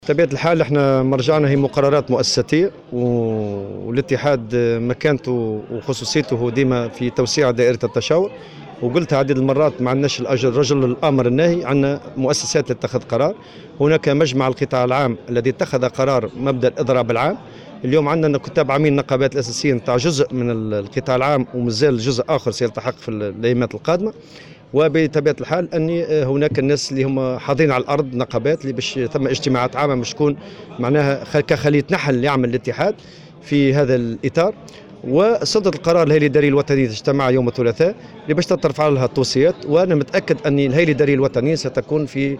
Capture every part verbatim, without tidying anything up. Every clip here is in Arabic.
بطبيعة الحال احنا مرجعنا هي مقررات مؤسساتية، والاتحاد مكانته وخصوصيته ديما في توسيع دائرة التشاور. وقلت عديد المرات ما عندناش الأجل رجل الامر الناهي، عندنا مؤسسات تتخذ قرار. هناك مجمع القطاع العام الذي اتخذ قرار مبدا الاضراب العام. اليوم عندنا كتاب عامين النقابات الاساسيين نتاع جزء من القطاع العام، ومازال جزء اخر سيلتحق في الايامات القادمه. وبطبيعه الحال اني هناك الناس اللي هم حاضرين على الارض نقابات اللي باش ثم اجتماعات عامه باش تكون معناها كخليه نحل يعمل الاتحاد في هذا الاطار. وصدر القرار الهيئه الاداريه الوطنيه تجتمع يوم الثلاثاء اللي باش ترفع لها التوصيات، وانا متاكد ان الهيئه الاداريه الوطنيه ستكون في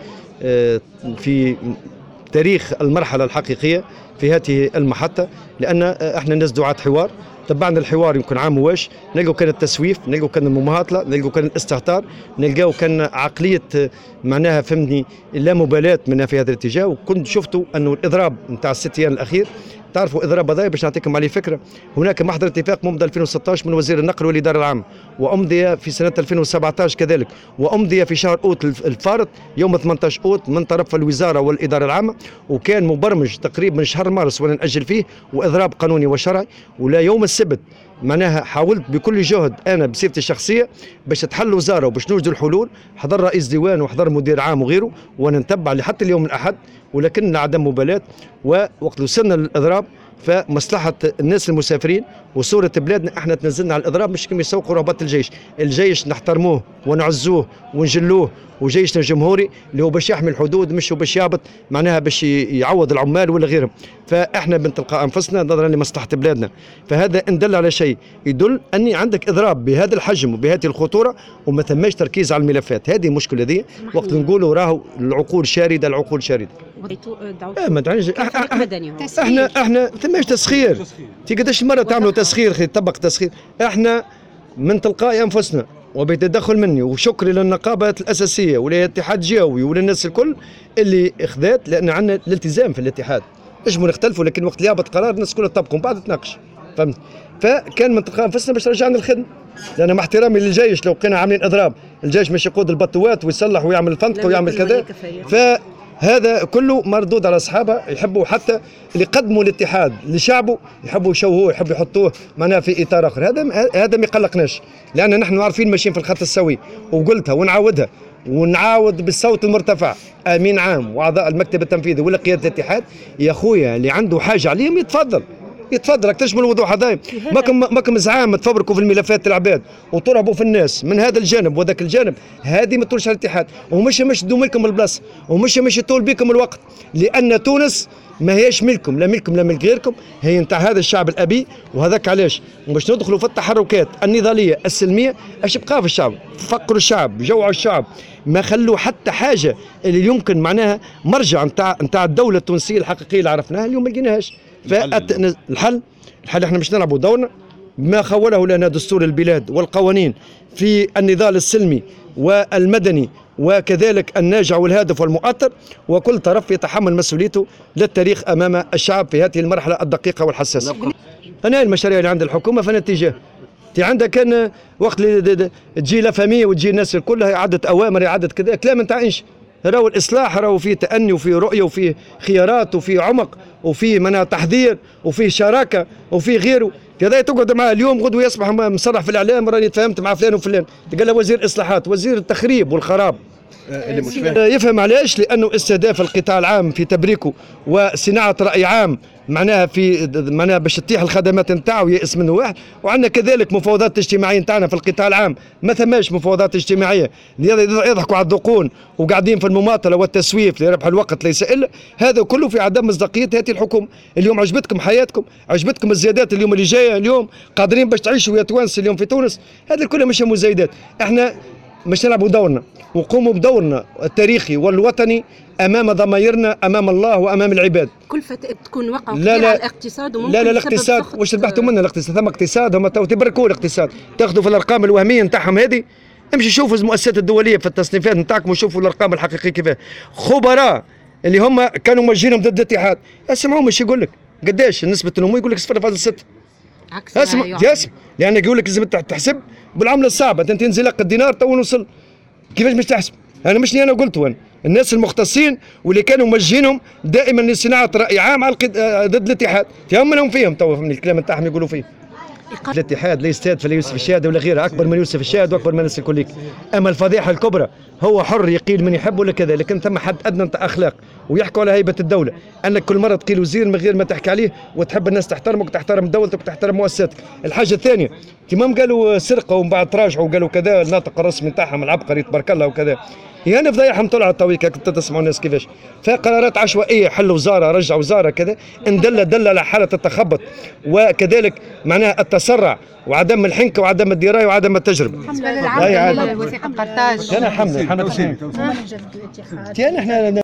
في تاريخ المرحله الحقيقيه في هذه المحطه، لان احنا الناس دعاة حوار. تبعنا الحوار يمكن عام واش نلقوا كان التسويف، نلقوا كان المماطله، نلقوا كان الاستهتار، نلقاو كان عقليه معناها فهمني لا مبالاه منها في هذا الاتجاه. وكنت شفتوا انه الاضراب نتاع الست ايام الاخير، تعرفوا اضراب هذا باش نعطيكم عليه فكره، هناك محضر اتفاق ممضى ألفين وستة عشر من وزير النقل والاداره العامه، وامضي في سنه ألفين وسبعة عشر كذلك، وامضي في شهر اوت الفارط يوم ثمانية عشر اوت من طرف الوزاره والاداره العامه، وكان مبرمج تقريبا من شهر مارس وانا ناجل فيه، واضراب قانوني وشرعي. ولا يوم السبت معناها حاولت بكل جهد انا بصفتي الشخصيه باش تحل الوزاره وباش نوجدوا الحلول، حضر رئيس ديوان وحضر مدير عام وغيره، وانا نتبع لحتى اليوم الاحد، ولكن عدم مبالاه. ووقت وصلنا للاضراب فمصلحه الناس المسافرين وصوره بلادنا احنا تنزلنا على الاضراب، مش كما يسوقوا رهبات الجيش. الجيش نحترموه ونعزوه ونجلوه، وجيشنا الجمهوري اللي هو باش يحمي الحدود، مش هو باش يهبط معناها باش يعوض العمال ولا غيرهم. فاحنا من تلقاء انفسنا نظرا لمصلحه بلادنا، فهذا ان دل على شيء يدل اني عندك اضراب بهذا الحجم وبهذه الخطوره وما ثماش تركيز على الملفات. هذه المشكله دي وقت نقولوا راهو العقول شارده، العقول شارده. اه ما تعنيش احنا احنا ثماش تسخير. تي قداش مره تعملوا تسخير خي طبق تسخير. احنا من تلقاء انفسنا وبتدخل مني وشكر للنقابات الاساسيه وللاتحاد الجوي وللناس الكل اللي اخذت، لان عندنا الالتزام في الاتحاد. نجموا نختلفوا لكن وقت اللي يهبط قرار الناس كلها تطبقوا من بعد تناقش، فهمت؟ فكان من تلقاء انفسنا باش رجعنا الخدمه، لان مع احترامي للجيش لو كنا عاملين اضراب الجيش مش يقود البطوات ويصلح ويعمل الفندق ويعمل كذا. ف هذا كله مردود على اصحابه، يحبوا حتى اللي قدموا الاتحاد لشعبه يحبوا يشوهوه، يحبوا يحطوه معناها في اطار اخر. هذا هذا ما يقلقناش، لان نحن عارفين ماشيين في الخط السوي. وقلتها ونعاودها ونعاود بالصوت المرتفع، امين عام واعضاء المكتب التنفيذي ولا قياده الاتحاد، يا خويا اللي عنده حاجه عليهم يتفضل يتفضل. اكتشف من الوضوح هذا، ماكم ماكم زعامه تفبركوا في الملفات العباد وترهبوا في الناس من هذا الجانب وذاك الجانب. هذه ما تدورش على الاتحاد، ومش مش تدوم لكم البلاصه، ومش مش يطول بكم الوقت، لان تونس ما هيش ملكم، لا ملكم لا ملك غيركم، هي نتاع هذا الشعب الابي. وهذاك علاش باش ندخلوا في التحركات النضاليه السلميه اش بقى في الشعب، فقروا الشعب، جوعوا الشعب، ما خلوا حتى حاجه اللي يمكن معناها مرجع نتاع نتاع الدوله التونسيه الحقيقيه اللي عرفناها اليوم ما لقيناهاش. فالحل الحل احنا مش نلعبوا دورنا بما خوله لنا دستور البلاد والقوانين في النضال السلمي والمدني، وكذلك الناجع والهادف والمؤثر، وكل طرف يتحمل مسؤوليته للتاريخ امام الشعب في هذه المرحله الدقيقه والحساسه. انا المشاريع اللي عند الحكومه فانا اتجاه تي عندك كان وقت اللي تجي لا فاميه وتجي الناس كلها اعاده اوامر اعاده كذا كلام نتاع انش. راهو الاصلاح راهو فيه تأني وفيه رؤيه وفيه خيارات وفيه عمق وفيه منها تحذير وفيه شراكه وفيه غيره. كذا تقعد معاه اليوم غدوه يصبح مصرح في الاعلام راني تفاهمت مع فلان وفلان، تلقى له وزير اصلاحات، وزير التخريب والخراب. اللي مش فاهم يفهم علاش، لانه استهداف القطاع العام في تبريكه وصناعه راي عام معناها في معناها باش تتيح الخدمات نتاعو يأس منه واحد. وعندنا كذلك مفاوضات اجتماعيه نتاعنا في القطاع العام ما ثماش مفاوضات اجتماعيه، يضحكوا على الذقون وقاعدين في المماطله والتسويف لربح الوقت ليس الا. هذا كله في عدم مصداقيه هذه الحكومه. اليوم عجبتكم حياتكم، عجبتكم الزيادات اليوم اللي جايه، اليوم قادرين باش تعيشوا يا توانس اليوم في تونس. هذا كله مش مزايدات. احنا مش نلعبوا دورنا، وقوموا بدورنا التاريخي والوطني امام ضمايرنا امام الله وامام العباد. كلفة تكون وقعوا لا لا على الاقتصاد وممكن لا لا الاقتصاد واش ربحتوا منه الاقتصاد؟ ثم اقتصاد هم تبركوا الاقتصاد، تاخذوا في الارقام الوهميه نتاعهم هذه. امشي شوفوا المؤسسات الدوليه في التصنيفات نتاعكم وشوفوا الارقام الحقيقيه كيفاه. خبراء اللي هم كانوا موجهينهم ضد الاتحاد اسمعوا مش يقول لك قداش نسبه النمو، يقول لك صفر فاصلة ستة. عكس اسمع ياسمع، لان يقول لك لازم تحسب بالعمله الصعبه. انت تنزل لك الدينار تو نوصل، كيفاش باش تحسب؟ انا مش انا قلته انا، الناس المختصين واللي كانوا موجهينهم دائما لصناعه راي عام على القد... ضد الاتحاد، فهم منهم فيهم توا فهمني الكلام نتاعهم يقولوا فيه. الاتحاد لا يستاد فلا يوسف الشاهد ولا غيره، اكبر من يوسف الشاهد واكبر من الناس الكليك. اما الفضيحه الكبرى هو حر يقيل من يحب ولا كذا، لكن ثم حد ادنى نتاع اخلاق ويحكوا على هيبه الدوله، انك كل مره تقيل وزير من غير ما تحكي عليه وتحب الناس تحترمك وتحترم دولتك وتحترم مؤسساتك. الحاجه الثانيه تمام قالوا سرقه ومن بعد تراجعوا وقالوا كذا، الناطق الرسمي نتاعهم العبقري تبارك الله وكذا. يعني فضايحهم طلعت تويك كنت تسمعوا الناس كيفاش، فقرارات عشوائيه، حل وزاره رجع وزاره كذا، ان دل دل على حاله التخبط وكذلك معناها التسرع وعدم الحنكه وعدم الدرايه وعدم التجربه. حمله للعوده للوثيقه قرطاج. انا حمله حمله احنا